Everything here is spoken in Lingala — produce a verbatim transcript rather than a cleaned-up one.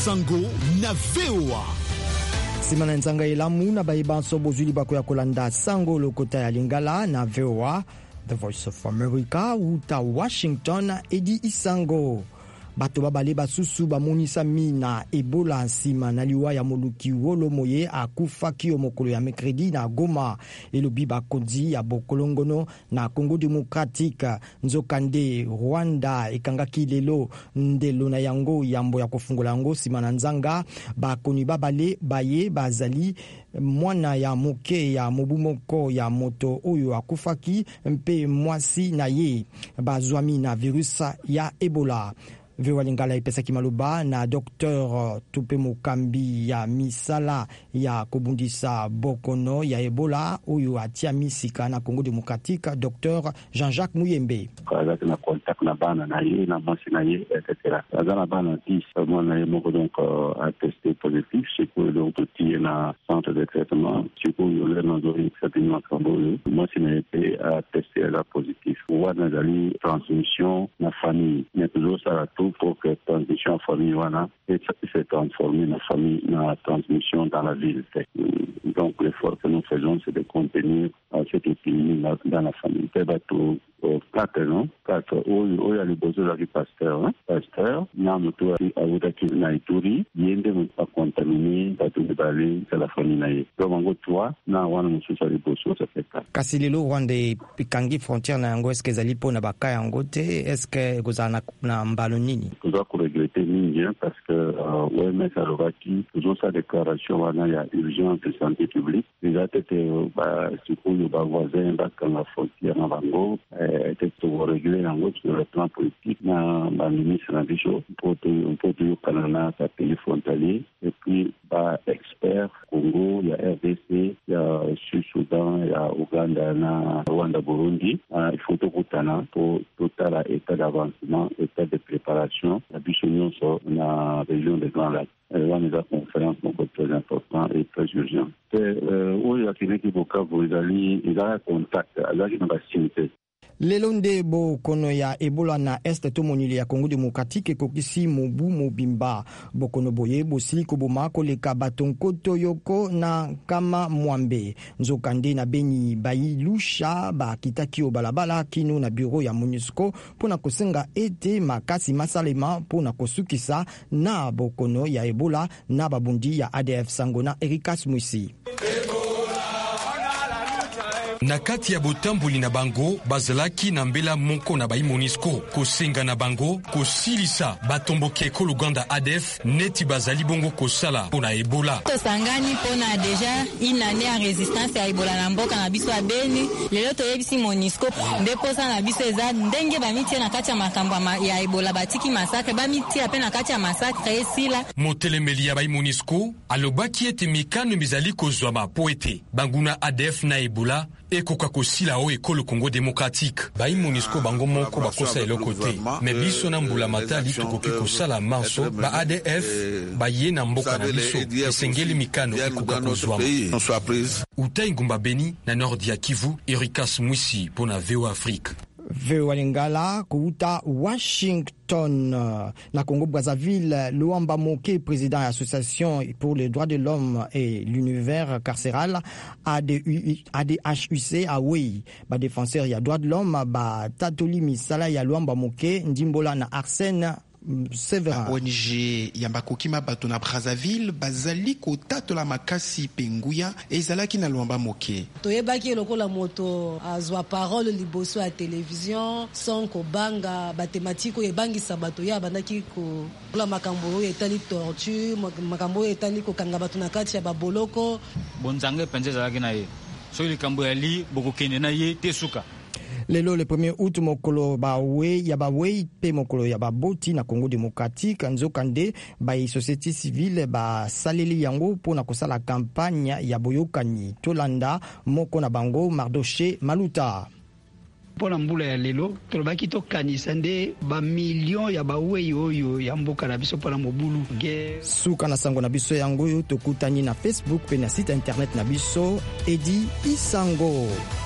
Isango na V O A. Simana nzanga elamu na baibanso bozuli bako ya kolanda sango lokota ya Lingala na V O A. The Voice of America uta Washington Edi Isango. Bato babale basusu bamonisa mina Ebola nsima na liwa ya moluki wolo moye akufa kio mokolo ya mekredi na Goma elobi bakonzi ya bokolongono na Congo Democratique nzokande Rwanda ekangaki lelo ndelo na yango yambo ya kofungola yango nsima na nzanga bakoni babale baye bazali mwana ya moke ya mobumoko ya moto oyo akufaki mpe mwasi na ye bazwami na virus ya Ebola. Vewa Lingala ipesaki maloba na Docteur Tupe Mukambi ya misala ya kobundisa bokono ya Ebola oyo atia misika na Congo Democratique Docteur Jean-Jacques Muyembe. Kaza na contact na bana na ye na masi na ye et cetera. Kaza na bana dix mwana ye moko donc a testé positif c'est que donc petit na centre de traitement c'est que le nozori certainement Kamboyo masi na ye a testé la positif. Wana dali transmission na famille mais toujours ça pour que la transmission en famille wana s'est transformée en famille, la transmission dans la ville. Donc l'effort que nous faisons, c'est de contenir cette épidémie dans la famille. C'est bateau quatre, non? Quatre. Où il y a le besoin du pasteur, hein? Pasteur, n'a moto à Oudaki Naituri, yende pas contaminé, bateau de balai, c'est la famille naïe. Donc en gros, toi, n'a wana mosu sa liboso, ça fait quatre. Kasililo Rwanda pikangi frontière na yango, est-ce que zalipo na baka yango te? Est-ce que gozana na mbalo nini? Je dois regretter mine parce que euh, O M S a Rovaki, toujours sa déclaration, il y a urgence de santé publique. Déjà, c'était, bah, si pour les voisins, bah, quand la frontière en Bango, était pour régler en gros sur le plan politique, dans la ministre de la Bichot, pour tout le Canada, ça pays frontalier, et puis, bah, experts, Congo, il y a R D C, il y a Sud-Soudan, il y a Ouganda, Rwanda, Burundi, il faut tout pour tout l'état d'avancement, l'état de préparation, la Bichot sur la région des Grands Lacs. Là, nous avons une conférence beaucoup très importante et très urgente. Où il y a quelqu'un qui il a un contact, là, il a signé. Lelonde bo kono ya Ebola na este to monile ya Congo Democratique kokisi mobu mobimba bokono boye bosili koboma koleka batonkoto yoko na kama mwambe nzokande na Beni bayi lusha ba kitaki o balabala kino na bureau ya MONUSCO pona kosenga ete makasi masalema pona kosukisa na bokono ya Ebola na babundi ya A D F Sango na Erikas Mwisi. Na kati ya botamboli na bango bazalaki na mbela moko na bai MONUSCO kosenga na bango kosilisa batomboke ko Luganda A D F neti bazali bongo kosala pona Ebola tosangani pona deja inane ya resistance ya Ebola na mboka na biso ya Beni lelo toyebisi MONUSCO ndeposa na biso eza ndenge bamitie na kati ya makambo ya Ebola batiki masakre bamitie pe na kati ya masakre esila motelemeli ya bai MONUSCO alobaki ete mikano mizali kozwama po ete banguna A D F na Ebola ekoka kosila o ekolo Congo Démocratique bai MONUSCO bango moko bakosa eloko te me biso na mbula matali tukoki kosala manso ba A D F baye na mboka na biso esengeli mikano ekoka kozwama utai ngumba Beni na nord ya Kivu. Erikas Mwisi pona V O A Afrique. Vewa Lingala kuuta Washington na Congo Brazzaville. Luamba Moke, président de l'association pour les droits de l'homme et l'univers carcéral A D H U C Awei ba défenseur ya droits de l'homme ba tatoli misala ya Luamba Moke ndimbola na Arsène Séverin. O N G Yambakokima bato na Brazzaville bazali kotatola makasi penguya ezalaki na Luamba Moke. Toyebaki lokola moto azwa parole liboso ya télévision sans kobanga ba thématique ebangisa bato ya bandaki ko la makambo etali torture makambo etali ko kanga bato na kati ya baboloko bonzange penze ezalaki na ye so likambo ya li bokokende na ye tesuka. Lelo le premier août mokolo bawe ya bawe pe mokolo ya baboti na Congo Démocratique nzokande ba société civile ba saleli yango pona kosala campagne ya boyokani tolanda moko na bango Mardoché Maluta. Pona mbula ya lelo tolobaki tokanisa nde ba million ya bawe oyo ya mboka na biso pona mobulu suka na sango na biso yango yo tokutani na Facebook pe na site internet na biso Edi Isango.